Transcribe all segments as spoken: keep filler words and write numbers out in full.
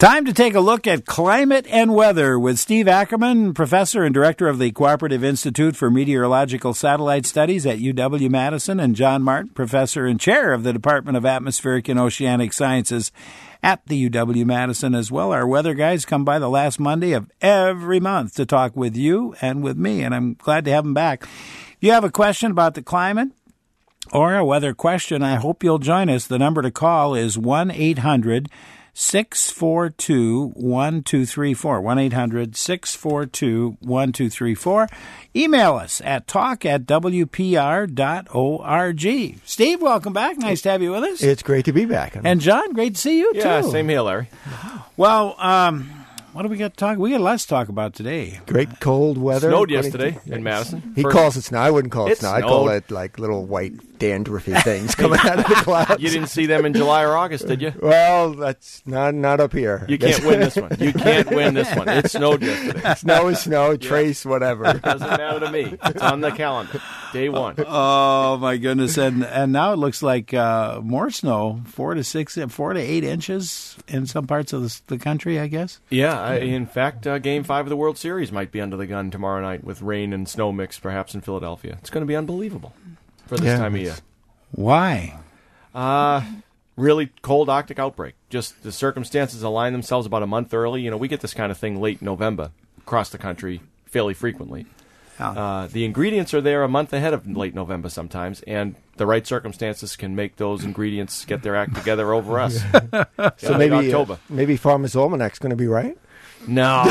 Time to take a look at climate and weather with Steve Ackerman, professor and director of the Cooperative Institute for Meteorological Satellite Studies at U W-Madison, and John Martin, professor and chair of the Department of Atmospheric and Oceanic Sciences at the U W-Madison as well. Our weather guys come by the last Monday of every month to talk with you and with me, and I'm glad to have them back. If you have a question about the climate or a weather question, I hope you'll join us. The number to call is one eight hundred six four two one two three four, one eight hundred six four two one two three four. Email us at talk at w p r dot org. Steve, welcome back. Nice to have you with us. It's great to be back. And John, great to see you, yeah, too. Yeah, same here, Larry. Well, um... what do we got to talk? We got lots to talk about today. Great cold weather. Snowed yesterday to, in Madison. He First, calls it snow. I wouldn't call it, it snow. Snowed. I call it like little white dandruffy things coming out of the clouds. You didn't see them in July or August, did you? Well, that's not not up here. You can't win this one. You can't win this one. It snowed yesterday. Snow is snow. Yeah. Trace, whatever. Doesn't matter to me. It's on the calendar. Day one. Oh my goodness! And and now it looks like uh, more snow, four to six, four to eight inches in some parts of the, the country. I guess. Yeah. I, in fact, uh, Game Five of the World Series might be under the gun tomorrow night with rain and snow mix, perhaps in Philadelphia. It's going to be unbelievable for this yeah, time of year. Why? Uh, really cold Arctic outbreak. Just the circumstances align themselves about a month early. You know, we get this kind of thing late November across the country fairly frequently. Uh, the ingredients are there a month ahead of late November sometimes, and the right circumstances can make those ingredients get their act together over us. So yeah, maybe October. Uh, maybe Farmer's Almanac's going to be right? No.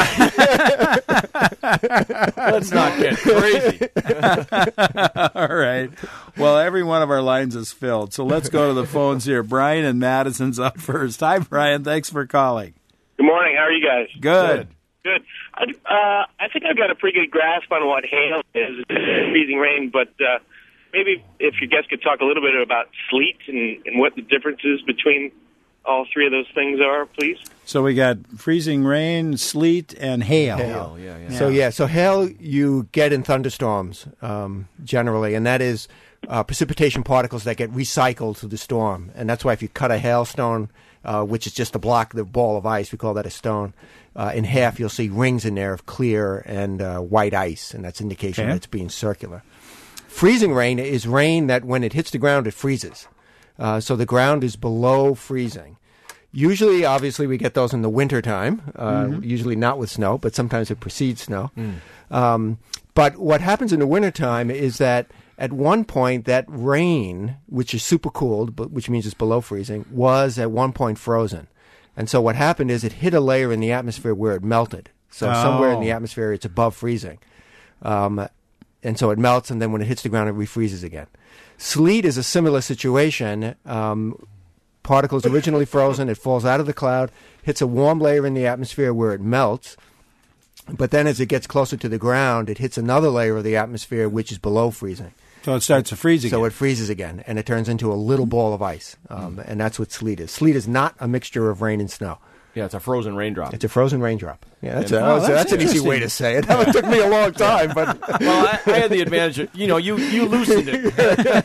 Let's not get crazy. All right. Well, every one of our lines is filled, so let's go to the phones here. Brian in Madison's up first. Hi, Brian. Thanks for calling. Good morning. How are you guys? Good. Good. I, uh, I think I've got a pretty good grasp on what hail is, freezing rain, but uh, maybe if your guest could talk a little bit about sleet and, and what the differences between all three of those things are, please. So we got freezing rain, sleet, and hail. Hail, yeah, yeah. So, yeah, so hail you get in thunderstorms um, generally, and that is uh, precipitation particles that get recycled through the storm. And that's why if you cut a hailstone, uh, which is just a block, the ball of ice, we call that a stone, uh, in half, you'll see rings in there of clear and uh, white ice, and that's indication okay. that it's being circular. Freezing rain is rain that when it hits the ground, it freezes. Uh, so the ground is below freezing. Usually, obviously, we get those in the wintertime, uh, mm-hmm. usually not with snow, but sometimes it precedes snow. Mm. Um, but what happens in the wintertime is that at one point, that rain, which is supercooled, but which means it's below freezing, was at one point frozen. And so what happened is it hit a layer in the atmosphere where it melted. So oh. somewhere in the atmosphere, it's above freezing. Um, and so it melts, and then when it hits the ground, it refreezes again. Sleet is a similar situation. Um, particles originally frozen, it falls out of the cloud, hits a warm layer in the atmosphere where it melts. But then as it gets closer to the ground, it hits another layer of the atmosphere which is below freezing. So it starts to freeze again. So it freezes again, and it turns into a little ball of ice. Um, mm. And that's what sleet is. Sleet is not a mixture of rain and snow. Yeah, it's a frozen raindrop. It's a frozen raindrop. Yeah, that's, And, a, oh, that's, that's, that's an easy way to say it. It took me a long time, but well, I, I had the advantage of, you know, you, you loosened it.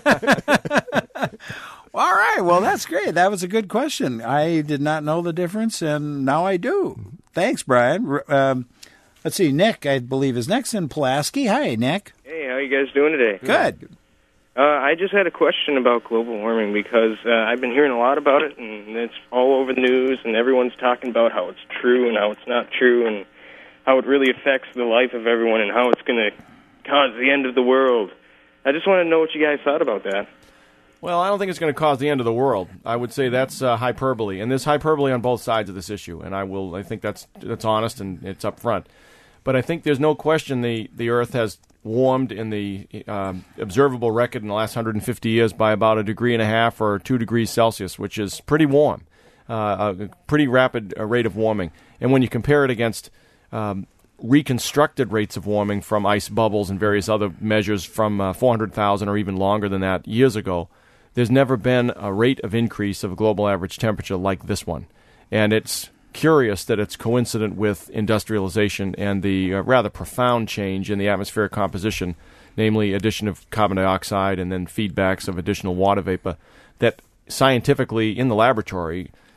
All right. Well, that's great. That was a good question. I did not know the difference, and now I do. Thanks, Brian. Um, let's see. Nick, I believe, is next in Pulaski. Hi, Nick. Hey, how are you guys doing today? Good. Uh, I just had a question about global warming because uh, I've been hearing a lot about it, and it's all over the news, and everyone's talking about how it's true and how it's not true, and how it really affects the life of everyone and how it's going to cause the end of the world. I just want to know what you guys thought about that. Well, I don't think it's going to cause the end of the world. I would say that's uh, hyperbole, and there's hyperbole on both sides of this issue, and I will. I think that's that's honest and it's up front. But I think there's no question the, the Earth has warmed in the um, observable record in the last one hundred fifty years by about a degree and a half or two degrees Celsius, which is pretty warm, uh, a pretty rapid uh, rate of warming. And when you compare it against um, reconstructed rates of warming from ice bubbles and various other measures from uh, four hundred thousand or even longer than that years ago, there's never been a rate of increase of global average temperature like this one. And it's curious that it's coincident with industrialization and the uh, rather profound change in the atmospheric composition, namely addition of carbon dioxide and then feedbacks of additional water vapor, that scientifically in the laboratory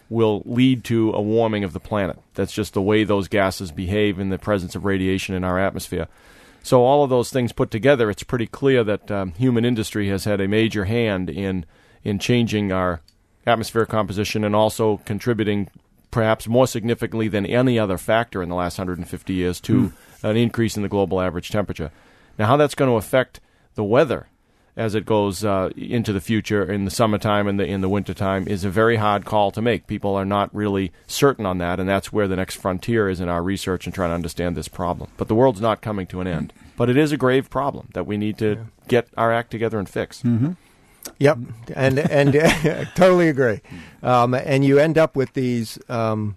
will lead to a warming of the planet. That's just the way those gases behave in the presence of radiation in our atmosphere. So all of those things put together, it's pretty clear that um, human industry has had a major hand in in changing our atmospheric composition and also contributing perhaps more significantly than any other factor in the last one hundred fifty years to mm. an increase in the global average temperature. Now, how that's going to affect the weather as it goes uh, into the future in the summertime and the, in the wintertime is a very hard call to make. People are not really certain on that, and that's where the next frontier is in our research and trying to understand this problem. But the world's not coming to an end. But it is a grave problem that we need to yeah. get our act together and fix. Mm-hmm. Yep, and and uh, totally agree. Um, and you end up with these, um,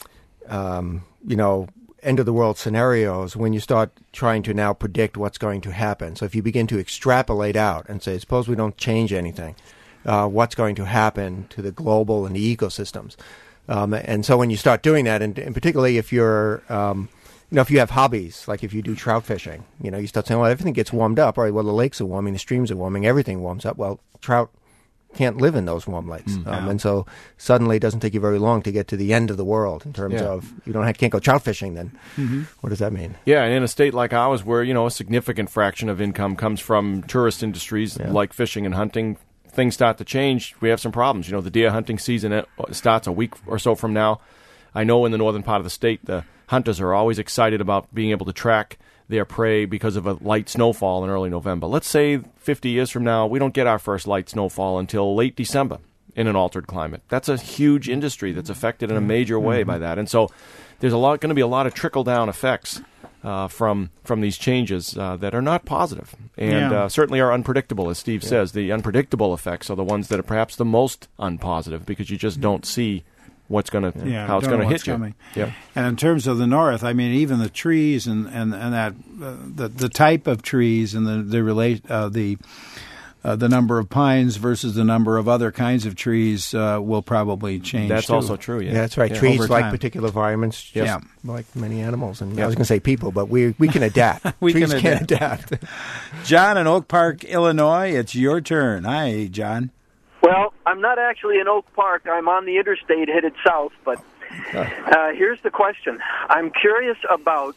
um, you know, end of the world scenarios when you start trying to now predict what's going to happen. So if you begin to extrapolate out and say, suppose we don't change anything, uh, what's going to happen to the global and the ecosystems? Um, and so when you start doing that, and, and particularly if you're, um, you know, if you have hobbies, like if you do trout fishing, you know, you start saying, well, everything gets warmed up. All right, well, the lakes are warming, the streams are warming, everything warms up. Well, trout can't live in those warm lakes. Mm, um, yeah. And so suddenly it doesn't take you very long to get to the end of the world in terms yeah. of you don't have, can't go trout fishing then. Mm-hmm. What does that mean? Yeah, and in a state like ours where, you know, a significant fraction of income comes from tourist industries Yeah. like fishing and hunting, things start to change. We have some problems. You know, the deer hunting season starts a week or so from now. I know in the northern part of the state, the hunters are always excited about being able to track their prey because of a light snowfall in early November. Let's say fifty years from now, we don't get our first light snowfall until late December in an altered climate. That's a huge industry that's affected in a major way mm-hmm. by that. And so there's a lot going to be a lot of trickle-down effects uh, from from these changes uh, that are not positive and yeah. uh, certainly are unpredictable, as Steve yeah. says. The unpredictable effects are the ones that are perhaps the most unpositive because you just don't see what's going to yeah, how it's going to hit you. Coming. Yep. And in terms of the north, I mean, even the trees and and and that uh, the the type of trees and the the relate uh, the uh, the number of pines versus the number of other kinds of trees uh, will probably change. That's too. also true. Yeah, yeah that's right. Yeah. Trees Over like time. particular environments, just Yeah. like many animals. And Yeah. I was going to say people, but we we can adapt. We Trees can can adapt. John in Oak Park, Illinois, it's your turn. Hi, John. Well, I'm not actually in Oak Park. I'm on the interstate headed south, but uh, here's the question. I'm curious about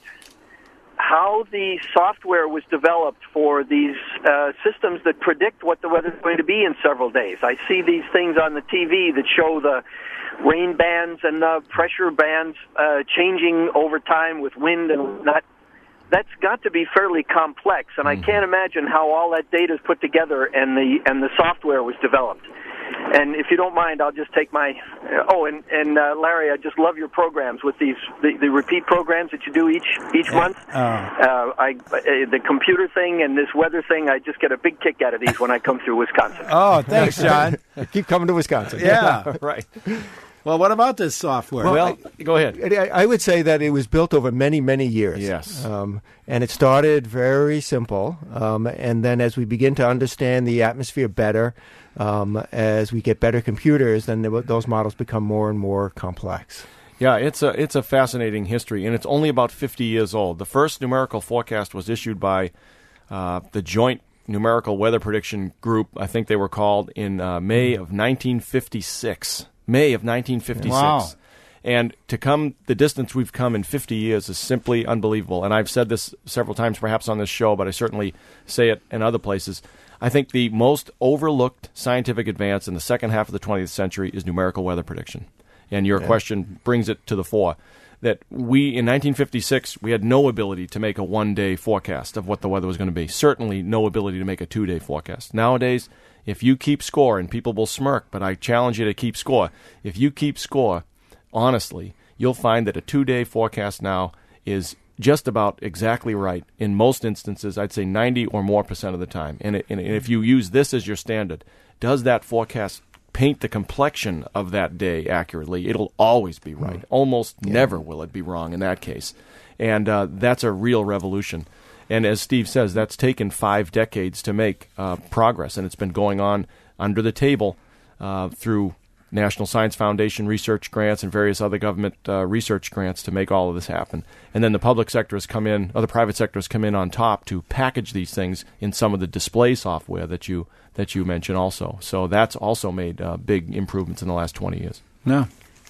how the software was developed for these uh, systems that predict what the weather's going to be in several days. I see these things on the T V that show the rain bands and the pressure bands uh, changing over time with wind and whatnot. That's got to be fairly complex, and I can't imagine how all that data is put together and the and the software was developed. And if you don't mind, I'll just take my. Uh, oh, and and uh, Larry, I just love your programs with these the, the repeat programs that you do each each month. Oh. Uh, I uh, the computer thing and this weather thing. I just get a big kick out of these when I come through Wisconsin. Oh, thanks, John. Keep coming to Wisconsin. Yeah. right. Well, what about this software? Well, go ahead. I, I would say that it was built over many, many years. Yes. Um, and it started very simple. Um, and then as we begin to understand the atmosphere better, um, as we get better computers, then the, those models become more and more complex. Yeah, it's a it's a fascinating history, and it's only about fifty years old. The first numerical forecast was issued by uh, the Joint Numerical Weather Prediction Group, I think they were called, in uh, May of nineteen fifty-six. May of nineteen fifty-six. Wow. And to come the distance we've come in fifty years is simply unbelievable. And I've said this several times perhaps on this show, but I certainly say it in other places. I think the most overlooked scientific advance in the second half of the twentieth century is numerical weather prediction. And your yeah. question brings it to the fore. That we, in nineteen fifty-six, we had no ability to make a one-day forecast of what the weather was going to be. Certainly no ability to make a two-day forecast. Nowadays, if you keep score, and people will smirk, but I challenge you to keep score. If you keep score, honestly, you'll find that a two-day forecast now is just about exactly right. In most instances, I'd say ninety or more percent of the time. And, it, and if you use this as your standard, does that forecast paint the complexion of that day accurately? It'll always be right. Mm. Almost yeah. never will it be wrong in that case. And uh, that's a real revolution. And as Steve says, that's taken five decades to make uh, progress, and it's been going on under the table uh, through National Science Foundation research grants and various other government uh, research grants to make all of this happen. And then the public sector has come in, or the private sector has come in on top to package these things in some of the display software that you that you mentioned also. So that's also made uh, big improvements in the last twenty years. No.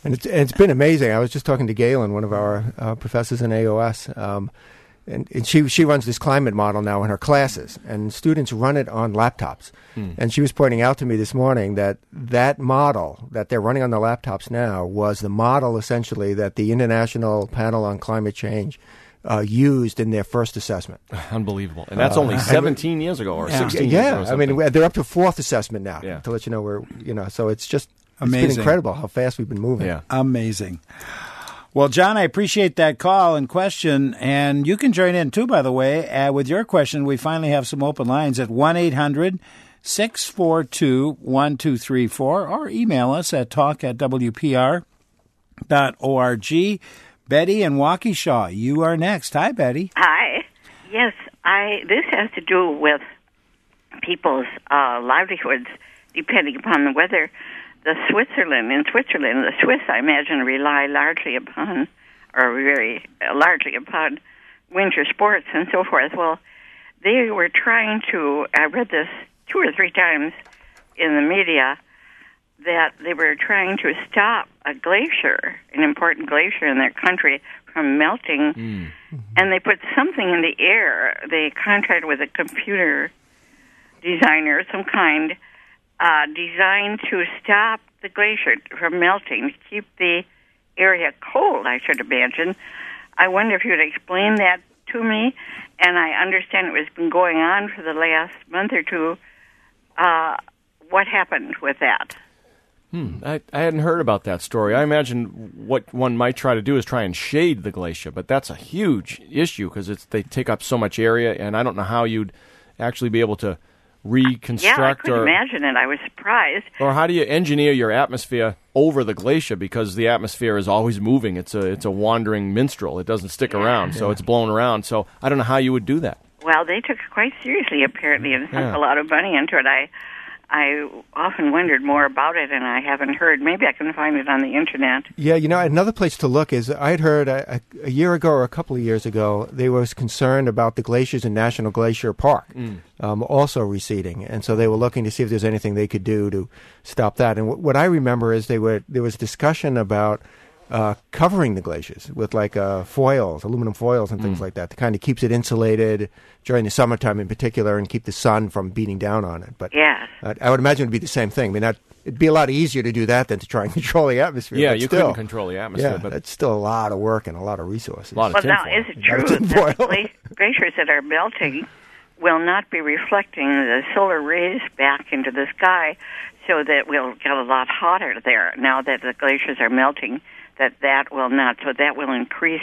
And it's, it's been amazing. I was just talking to Galen, one of our uh, professors in A O S, um, and, and she she runs this climate model now in her classes, and students run it on laptops. Hmm. And she was pointing out to me this morning that that model that they're running on the laptops now was the model essentially that the International Panel on Climate Change Uh, used in their first assessment. Unbelievable. And that's uh, only seventeen years ago or yeah. sixteen yeah, years ago. Yeah, I mean, they're up to fourth assessment now, yeah. to let you know where, you know, so it's just amazing. It's been incredible how fast we've been moving. Yeah. Amazing. Well, John, I appreciate that call and question, and you can join in too, by the way, uh, with your question. We finally have some open lines at one eight hundred six four two one two three four or email us at talk at w p r dot org. Betty and Waukesha, you are next. Hi, Betty. Hi. Yes, I. This has to do with people's uh, livelihoods depending upon the weather. The Switzerland, in Switzerland, the Swiss, I imagine, rely largely upon, or very uh, largely upon winter sports and so forth. Well, they were trying to, I read this two or three times in the media, that they were trying to stop a glacier, an important glacier in their country, from melting. Mm. And they put something in the air. They contracted with a computer designer of some kind, uh, designed to stop the glacier from melting, to keep the area cold, I should imagine. I wonder if you would explain that to me. And I understand it has been going on for the last month or two. Uh, what happened with that? Hmm. I, I hadn't heard about that story. I imagine what one might try to do is try and shade the glacier, but that's a huge issue because it's they take up so much area, and I don't know how you'd actually be able to reconstruct. Yeah, I could or, imagine it. I was surprised. Or how do you engineer your atmosphere over the glacier because the atmosphere is always moving? It's a it's a wandering minstrel. It doesn't stick yeah. around, so yeah. it's blown around. So I don't know how you would do that. Well, they took it quite seriously, apparently, and sunk yeah. a lot of money into it. I I often wondered more about it, and I haven't heard. Maybe I can find it on the Internet. Yeah, you know, another place to look is I had heard a, a, a year ago or a couple of years ago, they was concerned about the glaciers in National Glacier Park mm. um, also receding. And so they were looking to see if there's anything they could do to stop that. And w- what I remember is they were there was discussion about uh, covering the glaciers with like uh, foils, aluminum foils and things mm. like that, to kind of keeps it insulated during the summertime in particular and keep the sun from beating down on it. But yeah. uh, I would imagine it would be the same thing. I mean, that, it'd be a lot easier to do that than to try and control the atmosphere. Yeah, but you still, couldn't control the atmosphere. Yeah, but that's still a lot of work and a lot of resources. A lot of well, tinfoil. now, is it true that gla- glaciers that are melting will not be reflecting the solar rays back into the sky, so that we'll get a lot hotter there now that the glaciers are melting? That that will not, so that will increase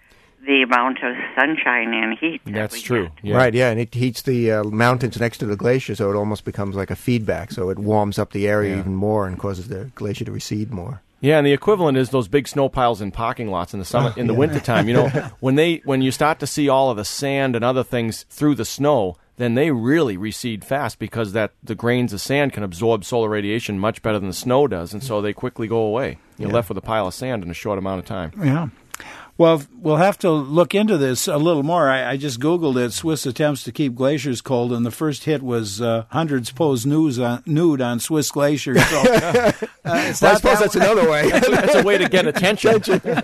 the amount of sunshine and heat. That's that true. Yeah. Right, yeah, and it heats the uh, mountains next to the glacier, so it almost becomes like a feedback, so it warms up the area yeah. even more and causes the glacier to recede more. Yeah, and the equivalent is those big snow piles in parking lots in the summer, oh, in the yeah. wintertime. You know, when they when you start to see all of the sand and other things through the snow, then they really recede fast because that the grains of sand can absorb solar radiation much better than the snow does, and so they quickly go away. You're yeah. left with a pile of sand in a short amount of time. Yeah. Well, we'll have to look into this a little more. I, I just Googled it, Swiss attempts to keep glaciers cold, and the first hit was uh, hundreds pose news on, nude on Swiss glaciers. So, uh, it's well, I not suppose that that's way. another way. that's, that's a way to get attention.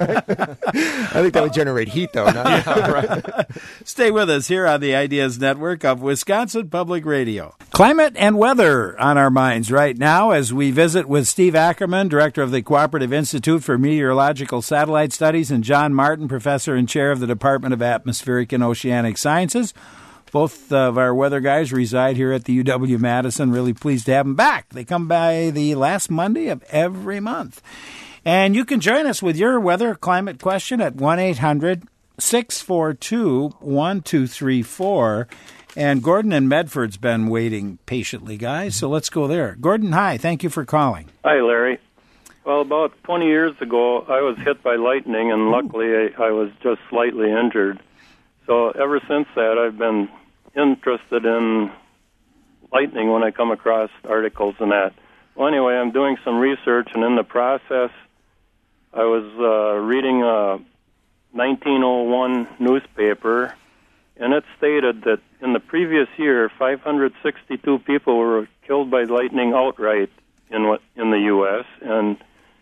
I think that would generate heat, though. Not yeah, right. Stay with us here on the Ideas Network of Wisconsin Public Radio. Climate and weather on our minds right now as we visit with Steve Ackerman, Director of the Cooperative Institute for Meteorological Satellite Studies, and John Martin, Professor and Chair of the Department of Atmospheric and Oceanic Sciences. Both of our weather guys reside here at the U W-Madison. Really pleased to have them back. They come by the last Monday of every month. And you can join us with your weather climate question at one eight hundred six four two one two three four. And Gordon in Medford's been waiting patiently, guys, so let's go there. Gordon, hi. Thank you for calling. Hi, Larry. Well, about twenty years ago, I was hit by lightning, and luckily I, I was just slightly injured. So ever since that, I've been interested in lightning when I come across articles and that. Well, anyway, I'm doing some research, and in the process, I was uh, reading a nineteen oh one newspaper, and it stated that in the previous year, five hundred sixty-two people were killed by lightning outright in what in the U S, and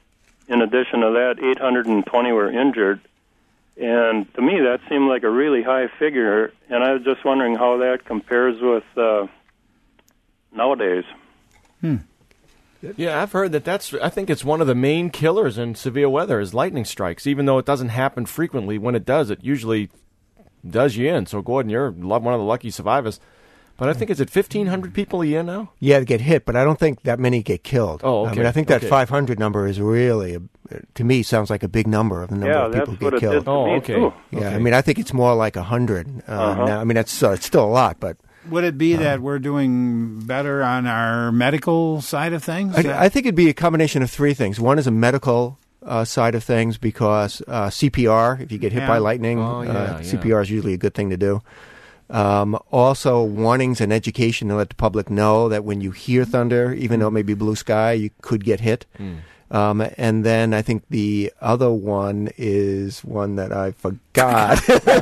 in addition to that, eight hundred twenty were injured. And to me, that seemed like a really high figure. And I was just wondering how that compares with uh, nowadays. Hmm. Yeah, I've heard that that's, I think it's one of the main killers in severe weather is lightning strikes. Even though it doesn't happen frequently, when it does, it usually does you in. So, Gordon, you're one of the lucky survivors. But I think, is it fifteen hundred people a year now? Yeah, they get hit, but I don't think that many get killed. Oh, okay. I mean, I think that okay. five hundred number is really, a, to me, sounds like a big number of the number yeah, of people that's who what get it killed. did to Oh, me, okay. too. Yeah, Okay. I mean, I think it's more like one hundred. Uh, Uh-huh. now. I mean, that's uh, it's still a lot, but... Would it be that we're doing better on our medical side of things? I, I think it'd be a combination of three things. One is a medical uh, side of things because uh, C P R, if you get hit Yeah. by lightning, Oh, yeah, uh, yeah. C P R is usually a good thing to do. Um, also, warnings and education to let the public know that when you hear thunder, even though it may be blue sky, you could get hit. Mm. Um, and then I think the other one is one that I forgot.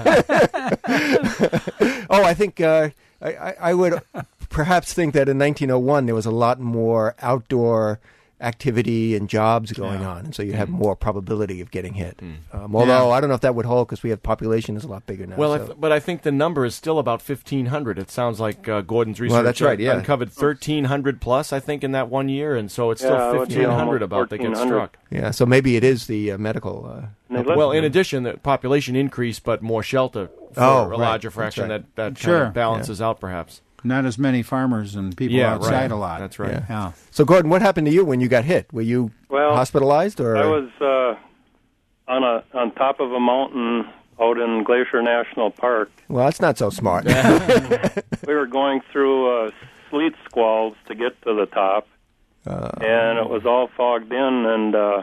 oh, I think uh, I, I, I would perhaps think that in nineteen oh one there was a lot more outdoor activity and jobs going Yeah. on, and so you have more probability of getting hit. Mm. Um, although Yeah. I don't know if that would hold because we have population is a lot bigger now. Well, I so. th- but I think the number is still about fifteen hundred. It sounds like uh, Gordon's research Well, that's right, uh, yeah. uncovered thirteen hundred plus, I think, in that one year, and so it's Yeah, still it would be fifteen hundred almost about that get fourteen hundred. struck. yeah, so maybe it is the uh, medical. Uh, And they Well, let- in addition, the population increase, but more shelter for Oh, a right. larger That's fraction right. that, that Sure. kind of balances out, perhaps. Not as many farmers and people Yeah, outside right. a lot. That's right. Yeah. Yeah. so, Gordon, what happened to you when you got hit? Were you Well, hospitalized or? I was uh, on a on top of a mountain out in Glacier National Park. Well, that's not so smart. We were going through uh, sleet squalls to get to the top, Uh, and it was all fogged in. And uh,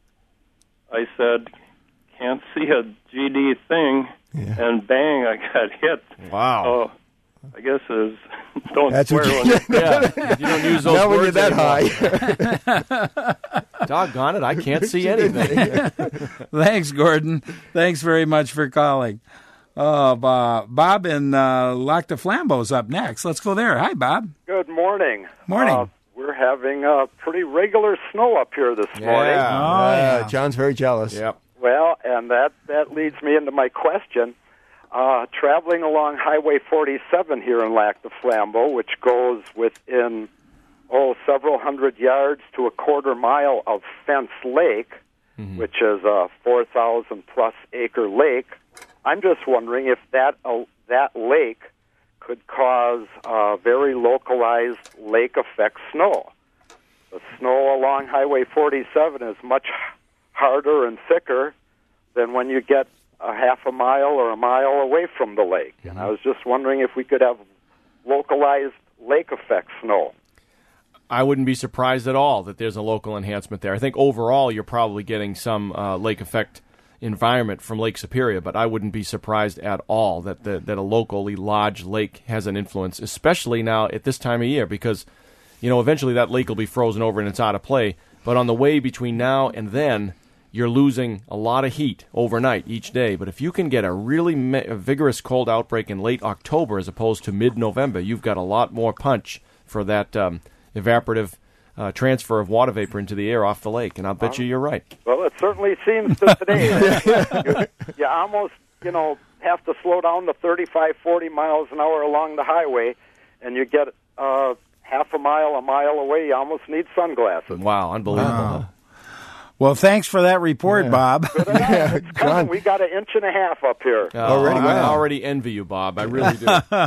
I said, "Can't see a G D thing," Yeah. and bang, I got hit. Wow. So I guess is don't That's swear what when you- you Yeah, you don't use those Not when words you're that anymore. high. Doggone it, I can't see anything. Thanks, Gordon. Thanks very much for calling. Oh, Bob, Bob in uh, Lac de Flambeau's up next. Let's go there. Hi, Bob. Good morning. Morning. Uh, we're having uh, pretty regular snow up here this morning. Yeah. Oh, Uh, yeah. John's very jealous. Yep. Well, and that, that leads me into my question. Uh, traveling along Highway forty-seven here in Lac de Flambeau, which goes within, oh, several hundred yards to a quarter mile of Fence Lake, Mm-hmm. which is a four thousand plus acre lake. I'm just wondering if that uh, that lake could cause uh, very localized lake effect snow. The snow along Highway forty-seven is much harder and thicker than when you get a half a mile or a mile away from the lake. Mm-hmm. And I was just wondering if we could have localized lake effect snow. I wouldn't be surprised at all that there's a local enhancement there. I think overall you're probably getting some uh, lake effect environment from Lake Superior, but I wouldn't be surprised at all that the, that a locally large lake has an influence, especially now at this time of year, because you know eventually that lake will be frozen over and it's out of play. But on the way between now and then, you're losing a lot of heat overnight each day. But if you can get a really me- a vigorous cold outbreak in late October as opposed to mid-November, you've got a lot more punch for that um, evaporative uh, transfer of water vapor into the air off the lake. And I'll bet you you're right. Well, it certainly seems to today. you, you almost, you know, have to slow down to thirty-five, forty miles an hour along the highway, and you get uh, half a mile, a mile away, you almost need sunglasses. Wow, unbelievable. Wow. Well, thanks for that report, Bob. Yeah, It's coming. We got an inch and a half up here. Uh, Already? I Wow. already envy you, Bob. I really do.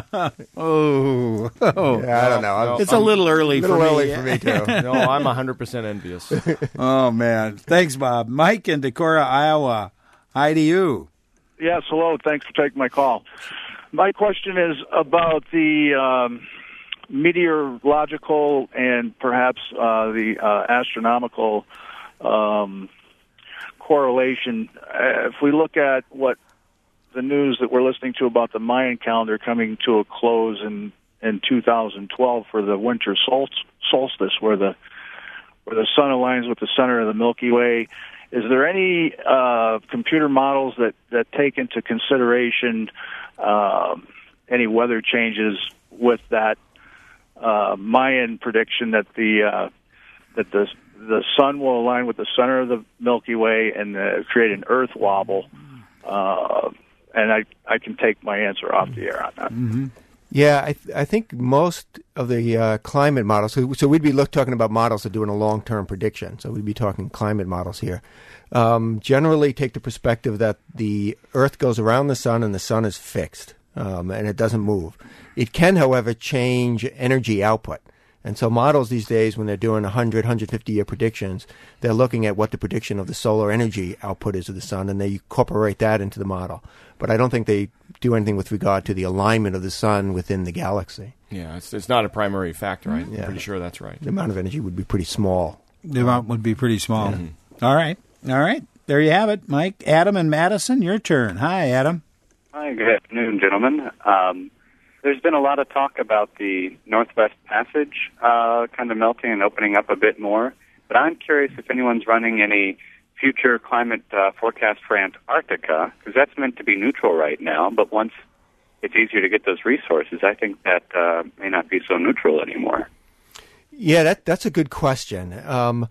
Oh, oh. Yeah, I don't know. No, It's a little early a little for early me. for me, too. No, I'm one hundred percent envious. Oh, man. Thanks, Bob. Mike in Decorah, Iowa. Hi to you. Yes, hello. Thanks for taking my call. My question is about the um, meteorological and perhaps uh, the uh, astronomical um, correlation. Uh, if we look at what the news that we're listening to about the Mayan calendar coming to a close in, in two thousand twelve for the winter sol- solstice, where the where the sun aligns with the center of the Milky Way, is there any uh, computer models that, that take into consideration uh, any weather changes with that uh, Mayan prediction that the uh, that the the sun will align with the center of the Milky Way and uh, create an Earth wobble. Uh, and I, I can take my answer off the air on that. Mm-hmm. Yeah, I, th- I think most of the uh, climate models, so, so we'd be look, talking about models that are doing a long-term prediction, so we'd be talking climate models here, um, generally take the perspective that the Earth goes around the sun and the sun is fixed, um, and it doesn't move. It can, however, change energy output. And so models these days, when they're doing one hundred, one hundred fifty year predictions, they're looking at what the prediction of the solar energy output is of the sun, and they incorporate that into the model. But I don't think they do anything with regard to the alignment of the sun within the galaxy. Yeah, it's, it's not a primary factor. I'm yeah. pretty sure that's right. The amount of energy would be pretty small. The amount would be pretty small. Mm-hmm. All right. All right. There you have it, Mike. Adam and Madison, your turn. Hi, Adam. Hi, good afternoon, gentlemen. Um, there's been a lot of talk about the Northwest Passage uh, kind of melting and opening up a bit more, but I'm curious if anyone's running any future climate uh, forecast for Antarctica, because that's meant to be neutral right now, but once it's easier to get those resources, I think that uh, may not be so neutral anymore. Yeah, that that's a good question. Um,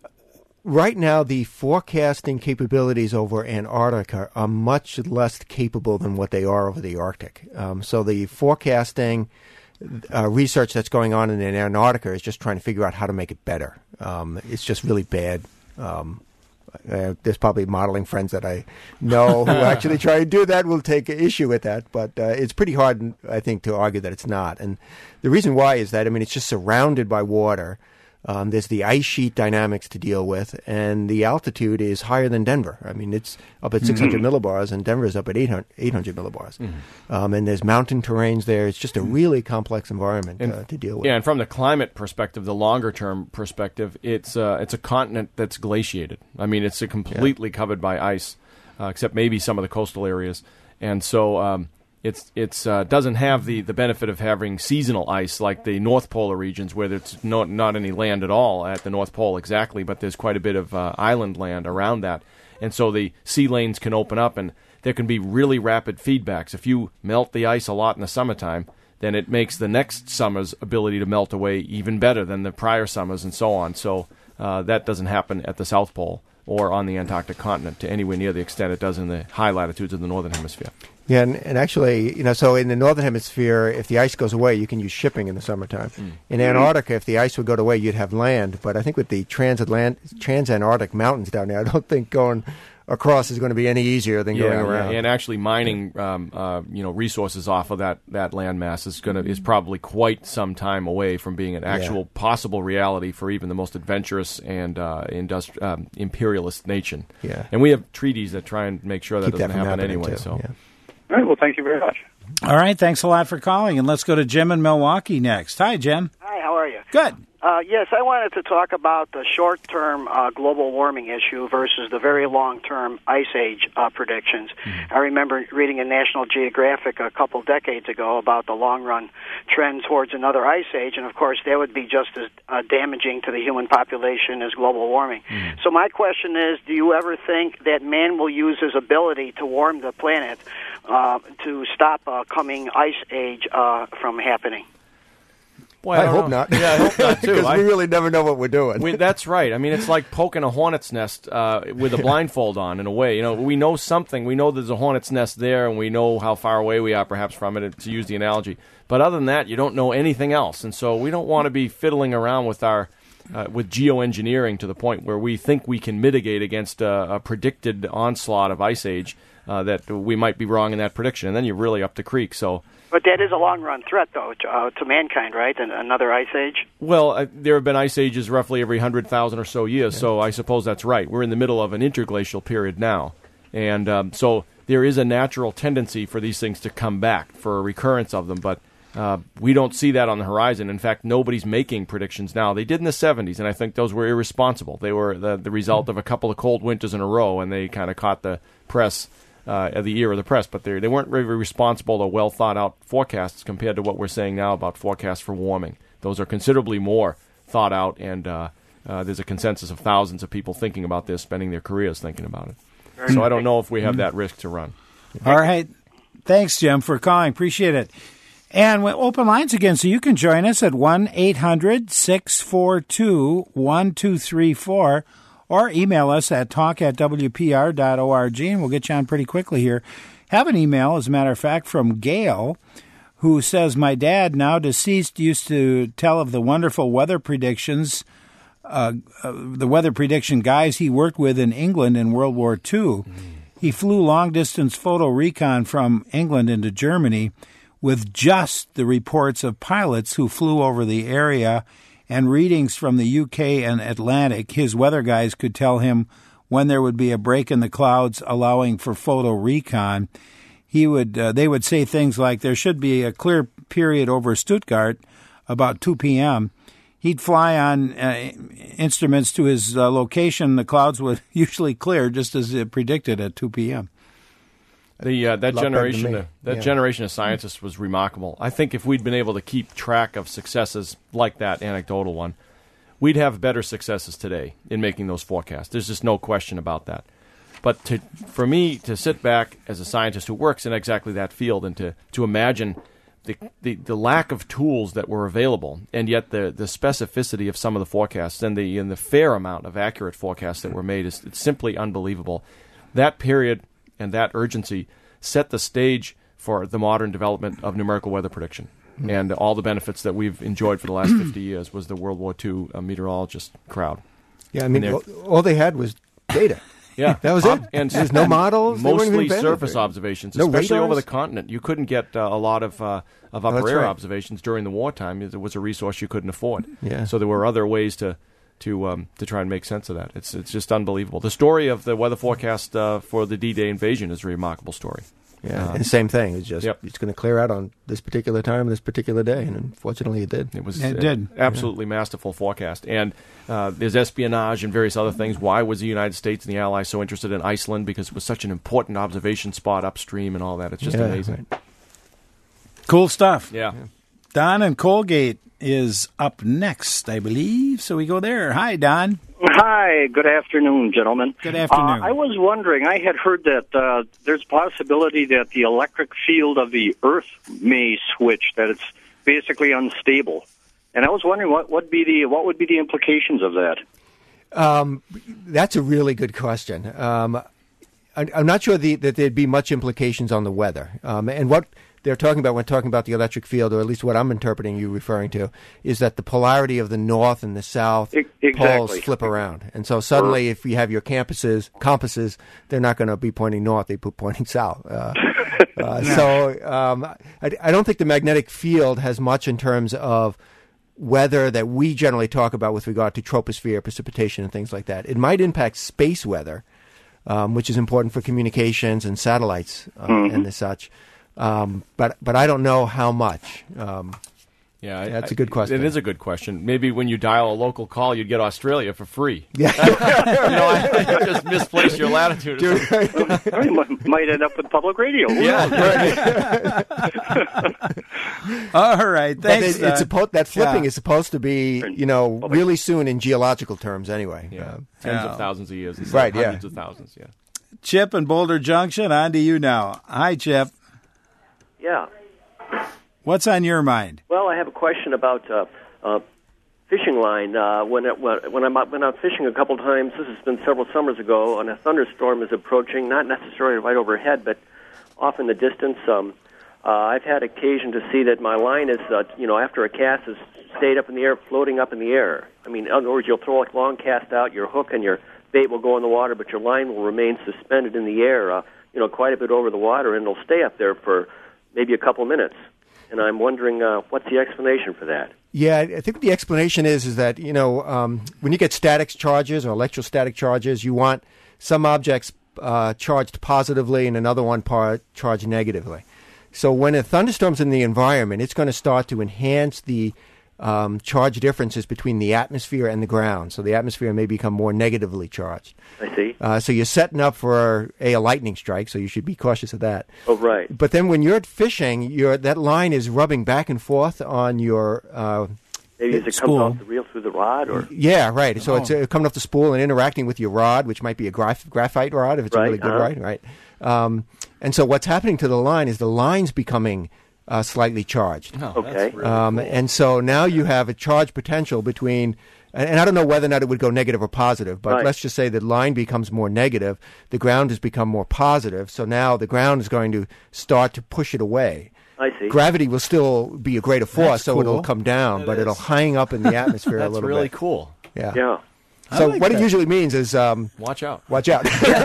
right now, the forecasting capabilities over Antarctica are much less capable than what they are over the Arctic. Um, so the forecasting uh, research that's going on in Antarctica is just trying to figure out how to make it better. Um, it's just really bad. Um, uh, there's probably modeling friends that I know who actually try to do that will take issue with that, but uh, it's pretty hard, I think, to argue that it's not. And the reason why is that, I mean, it's just surrounded by water. Um, there's the ice sheet dynamics to deal with, and the altitude is higher than Denver. I mean, it's up at six hundred mm-hmm. millibars, and Denver is up at eight hundred millibars. Mm-hmm. Um, and there's mountain terrains there. It's just a really complex environment and, uh, to deal with. Yeah, and from the climate perspective, the longer-term perspective, it's uh, it's a continent that's glaciated. I mean, it's a completely yeah. covered by ice, uh, except maybe some of the coastal areas. And so um, it's it's uh, doesn't have the, the benefit of having seasonal ice like the North Polar regions, where there's no, not any land at all at the North Pole exactly, but there's quite a bit of uh, island land around that. And so the sea lanes can open up, and there can be really rapid feedbacks. If you melt the ice a lot in the summertime, then it makes the next summer's ability to melt away even better than the prior summers and so on. So uh, that doesn't happen at the South Pole or on the Antarctic continent to anywhere near the extent it does in the high latitudes of the Northern Hemisphere. Yeah, and, and actually, you know, so in the Northern Hemisphere, if the ice goes away, you can use shipping in the summertime. Mm. In Antarctica, if the ice would go away, you'd have land. But I think with the transatlant- transantarctic mountains down there, I don't think going across is going to be any easier than yeah, going around. Yeah, and actually mining, um, uh, you know, resources off of that, that landmass is going to is probably quite some time away from being an actual yeah. possible reality for even the most adventurous and uh, industri- um, imperialist nation. Yeah. And we have treaties that try and make sure that Keep doesn't that happen anyway. Too. So. Yeah. All right, well, thank you very much. All right, thanks a lot for calling, and let's go to Jim in Milwaukee next. Hi, Jim. Hi, how are you? Good. Uh, yes, I wanted to talk about the short-term uh, global warming issue versus the very long-term ice age uh, predictions. Mm-hmm. I remember reading in National Geographic a couple decades ago about the long-run trend towards another ice age, and of course that would be just as uh, damaging to the human population as global warming. Mm-hmm. So my question is, do you ever think that man will use his ability to warm the planet uh, to stop a coming ice age uh, from happening? Boy, I, I hope know. not. Yeah, I hope not, too. Because we really never know what we're doing. We, that's right. I mean, it's like poking a hornet's nest uh, with a blindfold on, in a way. You know, we know something. We know there's a hornet's nest there, and we know how far away we are, perhaps, from it, to use the analogy. But other than that, you don't know anything else. And so we don't want to be fiddling around with our uh, with geoengineering to the point where we think we can mitigate against a, a predicted onslaught of ice age uh, that we might be wrong in that prediction. And then you're really up the creek. So. But that is a long-run threat, though, to, uh, to mankind, right? And another ice age? Well, uh, there have been ice ages roughly every one hundred thousand or so years, yeah. so I suppose that's right. We're in the middle of an interglacial period now. And um, so there is a natural tendency for these things to come back, for a recurrence of them. But uh, we don't see that on the horizon. In fact, nobody's making predictions now. They did in the seventies, and I think those were irresponsible. They were the, the result of a couple of cold winters in a row, and they kind of caught the press. Uh, of the ear of the press, but they weren't very responsible or well thought out forecasts compared to what we're saying now about forecasts for warming. Those are considerably more thought out, and uh, uh, there's a consensus of thousands of people thinking about this, spending their careers thinking about it. Very so I don't know if we have that risk to run. All right. Thanks, Jim, for calling. Appreciate it. And we'll open lines again, so you can join us at one eight hundred six four two one two three four or email us at talk at w p r dot org, and we'll get you on pretty quickly here. Have an email, as a matter of fact, from Gail, who says, my dad, now deceased, used to tell of the wonderful weather predictions, uh, uh, the weather prediction guys he worked with in England in World War Two. Mm. He flew long-distance photo recon from England into Germany with just the reports of pilots who flew over the area and readings from the U K and Atlantic. His weather guys could tell him when there would be a break in the clouds allowing for photo recon. He would, uh, they would say things like, there should be a clear period over Stuttgart about two p.m. He'd fly on uh, instruments to his uh, location. The clouds would usually clear just as it predicted at two p.m. The uh, that generation of, that yeah. generation of scientists was remarkable. I think if we'd been able to keep track of successes like that anecdotal one, we'd have better successes today in making those forecasts. There's just no question about that. But to, for me to sit back as a scientist who works in exactly that field and to, to imagine the, the the lack of tools that were available, and yet the the specificity of some of the forecasts and the and the fair amount of accurate forecasts that were made is it's simply unbelievable. That period and that urgency set the stage for the modern development of numerical weather prediction. Mm-hmm. And all the benefits that we've enjoyed for the last fifty years was the World War Two uh, meteorologist crowd. Yeah, I mean, all, all they had was data. Yeah, that was it. And there's no models. Mostly surface observations, no especially radars? over the continent. You couldn't get uh, a lot of uh, of upper oh, air right. observations during the wartime. It was a resource you couldn't afford. Yeah. So there were other ways to to um, to try and make sense of that. It's it's just unbelievable. The story of the weather forecast uh, for the D-Day invasion is a remarkable story. Yeah, uh, and same thing. It's just yep. it's going to clear out on this particular time, this particular day, and unfortunately, it did. It was it uh, did. absolutely yeah. masterful forecast. And uh, there's espionage and various other things. Why was the United States and the Allies so interested in Iceland? Because it was such an important observation spot upstream and all that. It's just yeah, amazing. Right. Cool stuff. Yeah. yeah. Don in Colgate is up next, I believe. So we go there. Hi, Don. Hi, good afternoon, gentlemen. Good afternoon. Uh, I was wondering, I had heard that uh, there's a possibility that the electric field of the Earth may switch, that it's basically unstable. And I was wondering what would be the what would be the implications of that? Um, that's a really good question. Um, I, I'm not sure the, that there'd be much implications on the weather. Um, and what they're talking about when talking about the electric field, or at least what I'm interpreting you referring to, is that the polarity of the north and the south exactly. poles flip around. And so suddenly if you have your campuses, compasses, they're not going to be pointing north, they be pointing south. Uh, uh, so um, I, I don't think the magnetic field has much in terms of weather that we generally talk about with regard to troposphere, precipitation, and things like that. It might impact space weather, um, which is important for communications and satellites uh, mm-hmm. and the such. Um, but but I don't know how much. Um, yeah, that's I, a good question. It is a good question. Maybe when you dial a local call, you'd get Australia for free. Yeah, you know, I, I just misplaced your latitude. Dude, I might end up with public radio. Yeah. All right, thanks. It, it's supposed that flipping yeah. is supposed to be, you know, really soon in geological terms. Anyway, yeah, uh, tens yeah. of thousands of years, right? Hundreds Yeah, of thousands. Yeah. Chip in Boulder Junction, on to you now. Hi, Chip. Yeah. What's on your mind? Well, I have a question about uh, uh, fishing line. Uh, when it, when I'm when I'm fishing a couple times, this has been several summers ago, and a thunderstorm is approaching, not necessarily right overhead, but off in the distance. Um, uh, I've had occasion to see that my line is, uh, you know, after a cast has stayed up in the air, floating up in the air. I mean, in other words, you'll throw a long cast out, your hook and your bait will go in the water, but your line will remain suspended in the air, uh, you know, quite a bit over the water, and it'll stay up there for maybe a couple minutes. And I'm wondering uh, what's the explanation for that? Yeah, I think the explanation is is that, you know, um, when you get static charges or electrostatic charges, you want some objects uh, charged positively and another one part charged negatively. So when a thunderstorm's in the environment, it's going to start to enhance the um, charge differences between the atmosphere and the ground. So the atmosphere may become more negatively charged. I see. Uh, so you're setting up for a, a lightning strike, so you should be cautious of that. Oh, right. But then when you're fishing, you're, that line is rubbing back and forth on your uh, Maybe as it spool. comes off the reel through the rod? Or Yeah, right. So oh. it's uh, coming off the spool and interacting with your rod, which might be a graph- graphite rod if it's right. a really good uh-huh. rod, right? Um, and so what's happening to the line is the line's becoming uh, slightly charged. Oh, Okay. that's really Um, cool. and so now you have a charge potential between, and, and I don't know whether or not it would go negative or positive, but Right. let's just say the line becomes more negative, the ground has become more positive, so now the ground is going to start to push it away. I see. Gravity will still be a greater force, That's so cool. it'll come down, That but is. it'll hang up in the atmosphere a That's little really bit. cool. Yeah. Yeah. So I like what that. it usually means is um, Watch out. watch out.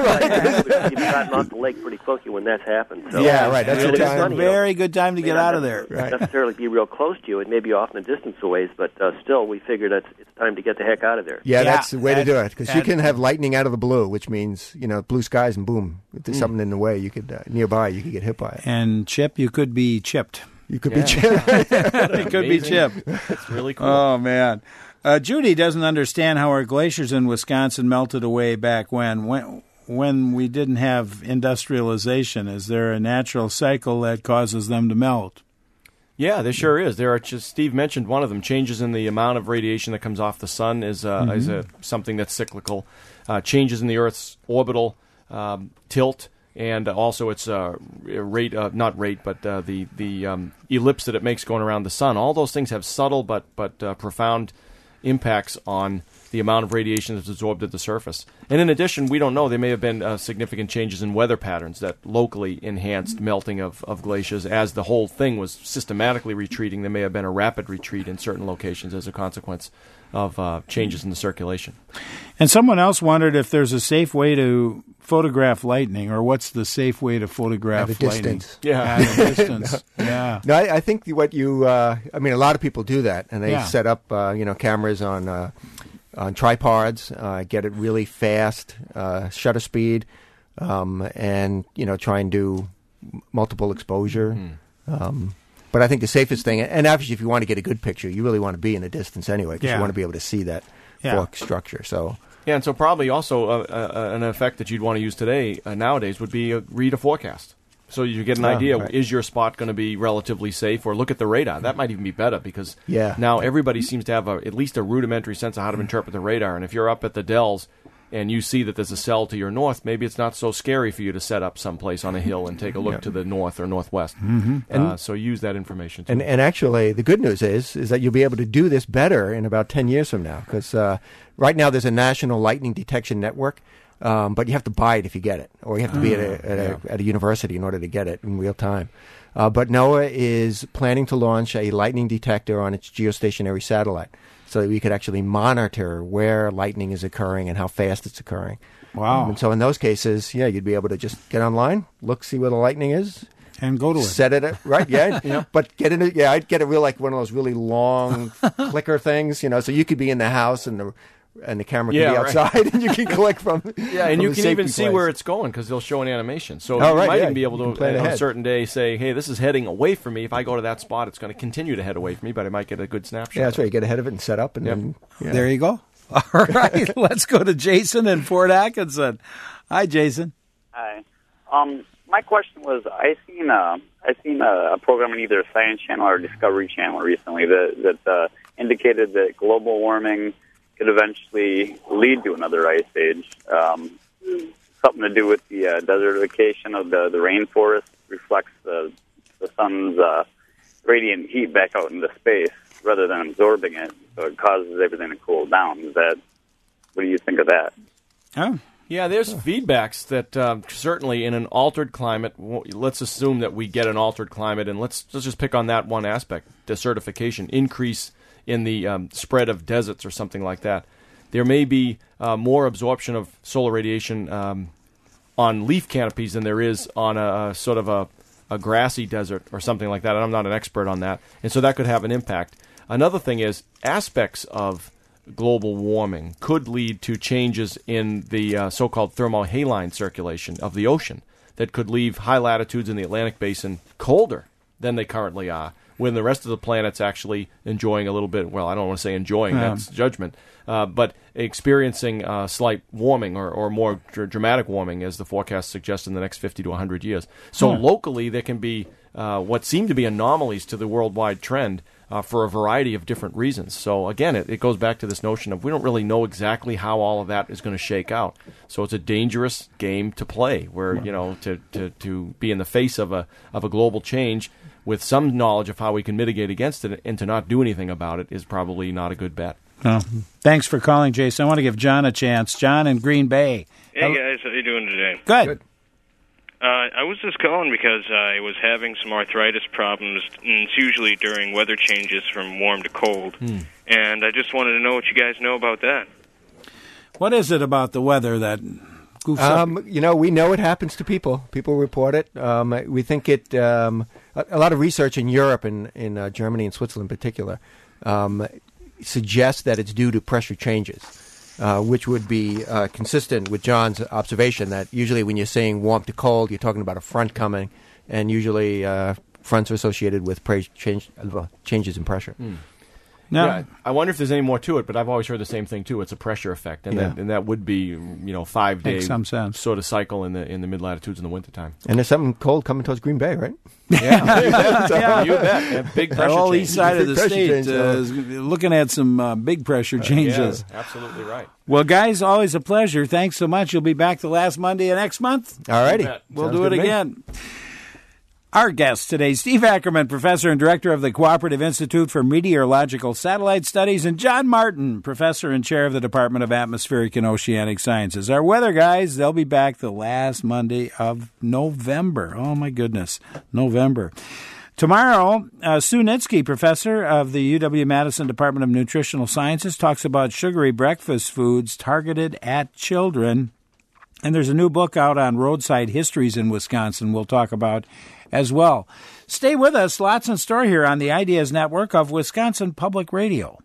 You've gotten off the lake pretty quickly when that's happened. So Yeah, right, that's It's the really time. funny, Very good time to May get not out of there. necessarily- necessarily be real close to you. It may be off in the distance a ways, but uh, still, we figured it's, it's time to get the heck out of there. Yeah, Yeah, that's the way to and- do it, because you and- can have lightning out of the blue, which means, you know, blue skies and boom, if there's something in the way, you could, uh, nearby, you could get hit by it. And Chip, you could be chipped. You could Yeah. be chipped. It could be Amazing. chipped. It's really cool. Oh, man. Uh, Judy doesn't understand how our glaciers in Wisconsin melted away back when, when, when we didn't have industrialization. Is there a natural cycle that causes them to melt? Yeah, there sure is. There are just Steve mentioned one of them. Changes in the amount of radiation that comes off the sun is uh, is a, something that's cyclical. Uh, changes in the Earth's orbital um, tilt, and also its uh, rate, uh, not rate, but uh, the the um, ellipse that it makes going around the sun. All those things have subtle but but uh, profound impacts on the amount of radiation that's absorbed at the surface. And in addition, we don't know, there may have been uh, significant changes in weather patterns that locally enhanced melting of, of glaciers. As the whole thing was systematically retreating, there may have been a rapid retreat in certain locations as a consequence of uh, changes in the circulation. And someone else wondered if there's a safe way to photograph lightning, or what's the safe way to photograph At a lightning? distance. Yeah. At a distance. Yeah. No, I, I think what you, uh, I mean, a lot of people do that, and they Yeah. set up, uh, you know, cameras on uh, on tripods, uh, get it really fast, uh, shutter speed, um, and you know, try and do m- multiple exposure. Mm. Um, but I think the safest thing, and obviously, if you want to get a good picture, you really want to be in a distance anyway, because Yeah. you want to be able to see that Yeah. fork structure. So. Yeah, and so probably also uh, uh, an effect that you'd want to use today, uh, nowadays, would be uh, read a forecast. So you get an Oh, idea, right. is your spot going to be relatively safe? Or look at the radar. That might even be better, because Yeah. now everybody seems to have a, at least a rudimentary sense of how to interpret the radar. And if you're up at the Dells and you see that there's a cell to your north, maybe it's not so scary for you to set up someplace on a hill and take a look Yeah. to the north or northwest. Mm-hmm. Uh, so use that information, too. And and actually, the good news is is that you'll be able to do this better in about ten years from now. Because uh, right now there's a national lightning detection network, um, but you have to buy it if you get it, or you have to be at a, at, a, at a university in order to get it in real time. Uh, but NOAA is planning to launch a lightning detector on its geostationary satellite, so that we could actually monitor where lightning is occurring and how fast it's occurring. Wow. Um, and so in those cases, yeah, you'd be able to just get online, look, see where the lightning is, And go to it. set it at, right, yeah, but get it. Yeah, I'd get it real like one of those really long clicker things, you know, so you could be in the house and the and the camera could Yeah, be right. outside, and you can click from. Yeah, and from you the can even safety see place. where it's going, because they'll show an animation. So Oh, you right, might yeah, even be you able can to, plan on a ahead. certain day, say, hey, this is heading away from me. If I go to that spot, it's going to continue to head away from me, but I might get a good snapshot. Yeah, that's right. You get ahead of it and set up, and Yep. then yeah. There you go. All right, let's go to Jason in Fort Atkinson. Hi, Jason. Hi. Um, my question was, I seen a, I seen a, a program on either Science Channel or Discovery Channel recently that that uh, indicated that global warming could eventually lead to another ice age. Um, something to do with the uh, desertification of the the rainforest reflects the the sun's uh, radiant heat back out into space rather than absorbing it, so it causes everything to cool down. Is that? What do you think of that? Oh. Yeah, there's feedbacks that um, certainly in an altered climate, w- let's assume that we get an altered climate, and let's, let's just pick on that one aspect, desertification, increase in the um, spread of deserts or something like that. There may be uh, more absorption of solar radiation um, on leaf canopies than there is on a, a sort of a, a grassy desert or something like that. And I'm not an expert on that. And so that could have an impact. Another thing is aspects of global warming could lead to changes in the uh, so-called thermohaline circulation of the ocean that could leave high latitudes in the Atlantic basin colder than they currently are, when the rest of the planet's actually enjoying a little bit, well, I don't want to say enjoying, Yeah. that's judgment, uh, but experiencing uh, slight warming or, or more dr- dramatic warming, as the forecast suggests, in the next fifty to one hundred years. So Yeah. locally, there can be uh, what seem to be anomalies to the worldwide trend uh, for a variety of different reasons. So again, it, it goes back to this notion of we don't really know exactly how all of that is going to shake out. So it's a dangerous game to play, where you know to, to, to be in the face of a of a global change with some knowledge of how we can mitigate against it, and to not do anything about it is probably not a good bet. Oh, thanks for calling, Jason. I want to give John a chance. John in Green Bay. Hey, guys. How you doing today? Good. Good. Uh, I was just calling because I was having some arthritis problems, and it's usually during weather changes from warm to cold. Hmm. And I just wanted to know what you guys know about that. What is it about the weather that goofs Um, up? you know, we know it happens to people. People report it. Um, we think it. Um, a, a lot of research in Europe and in uh, Germany and Switzerland in particular um, suggests that it's due to pressure changes, uh, which would be uh, consistent with John's observation that usually when you're saying warm to cold, you're talking about a front coming, and usually uh, fronts are associated with pre- change, uh, changes in pressure. Hmm. No. Yeah, I wonder if there's any more to it, but I've always heard the same thing too. It's a pressure effect, and, Yeah. that, and that would be, you know, five day Makes some sense. sort of cycle in the in the mid latitudes in the wintertime. And there's something cold coming towards Green Bay, right? Yeah, you bet. Yeah. You bet. Yeah, big The pressure whole change. east side of the Big pressure state change, uh, uh, is looking at some uh, big pressure changes. Yeah, absolutely right. Well, guys, always a pleasure. Thanks so much. You'll be back the last Monday of next month. All righty. We'll Sounds do it good to me. again. Our guest today, Steve Ackerman, Professor and Director of the Cooperative Institute for Meteorological Satellite Studies, and John Martin, Professor and Chair of the Department of Atmospheric and Oceanic Sciences. Our weather guys, they'll be back the last Monday of November. Oh, my goodness, November. Tomorrow, uh, Sue Nitsky, Professor of the U W-Madison Department of Nutritional Sciences, talks about sugary breakfast foods targeted at children. And there's a new book out on roadside histories in Wisconsin we'll talk about as well. Stay with us. Lots in store here on the Ideas Network of Wisconsin Public Radio.